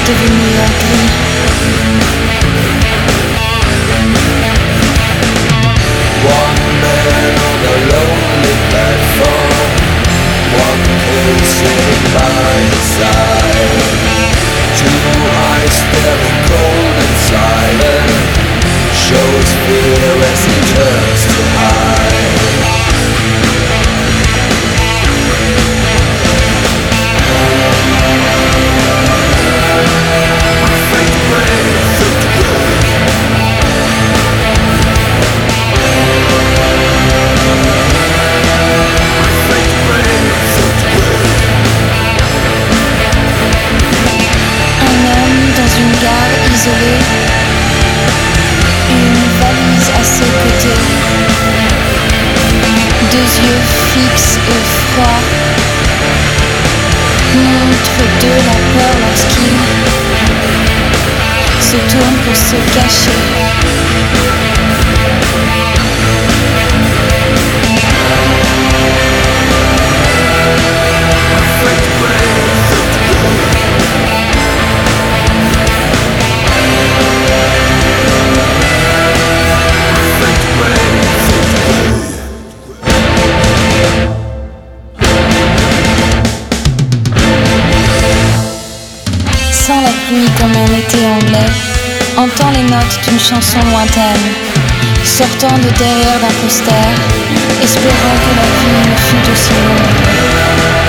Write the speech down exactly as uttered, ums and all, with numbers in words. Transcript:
devenu un gris. One man on a lonely platform, one person by his side. Two eyes staring cold and silent, shows fear as he turns to hide. Une gare isolée, une valise à ses côtés, deux yeux fixes et froids, montre de la peur lorsqu'il se tourne pour se cacher. Comme un été anglais, entend les notes d'une chanson lointaine, sortant de derrière d'un poster, espérant que la vie ne fût aussi longue.